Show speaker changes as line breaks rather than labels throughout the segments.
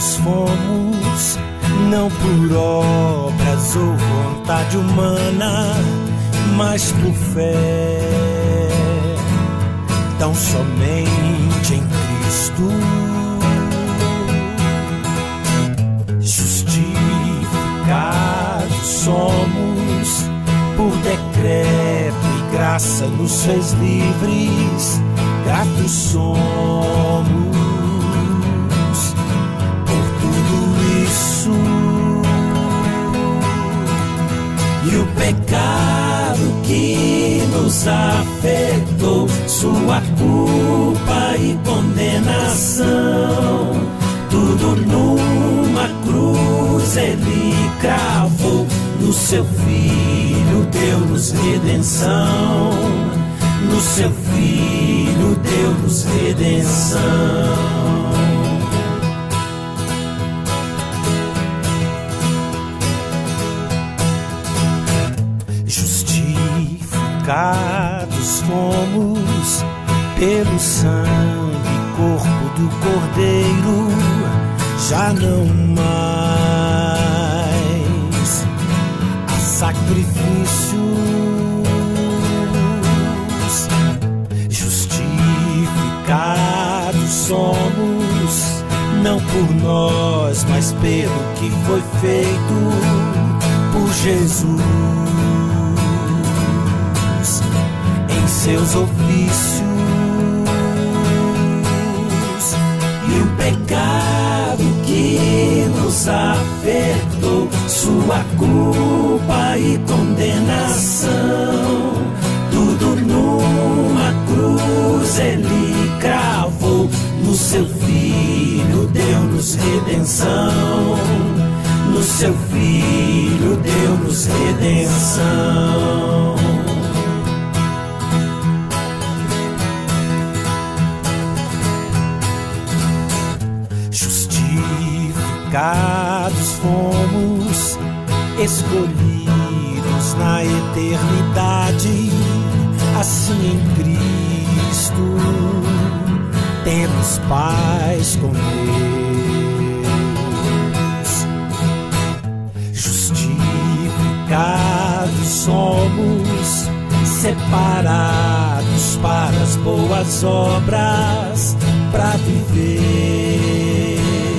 justificados fomos, não por obras ou vontade humana, mas por fé, tão somente em Cristo. Justificados somos por decreto, e graça nos fez livres, gratos somos por tudo isso. E o pecado que nos afetou, sua culpa e condenação, tudo numa cruz ele cravou. No seu Filho deu-nos redenção, no seu Filho deu-nos redenção. Justificados fomos pelo sangue e corpo do Cordeiro, já não mais há sacrifícios. Justificados somos, não por nós, mas pelo que foi feito por Jesus em seus ofícios. E o pecado que nos afetou, sua culpa e condenação, tudo numa cruz ele cravou. No seu Filho deu-nos redenção, no seu Filho deu-nos redenção. Justificados fomos, escolhidos na eternidade, assim em Cristo temos paz com Deus. Justificados somos, separados para as boas obras, para viver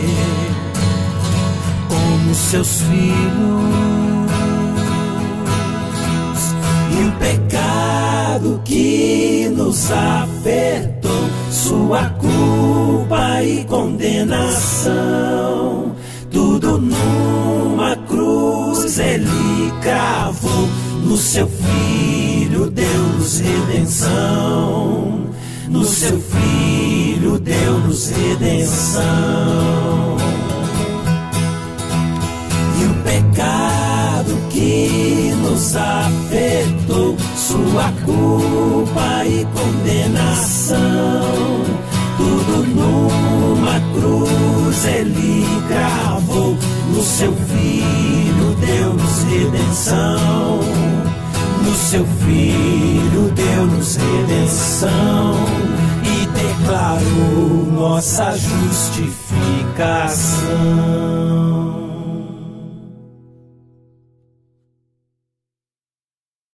como seus filhos. E o pecado que nos afetou, sua culpa e condenação, tudo numa cruz ele cravou. No seu Filho deu-nos redenção, no seu Filho deu-nos redenção. E o pecado que nos afetou, sua culpa e condenação, tudo numa cruz ele cravou. No seu Filho deu-nos redenção, no seu Filho deu-nos redenção, e declarou nossa justificação.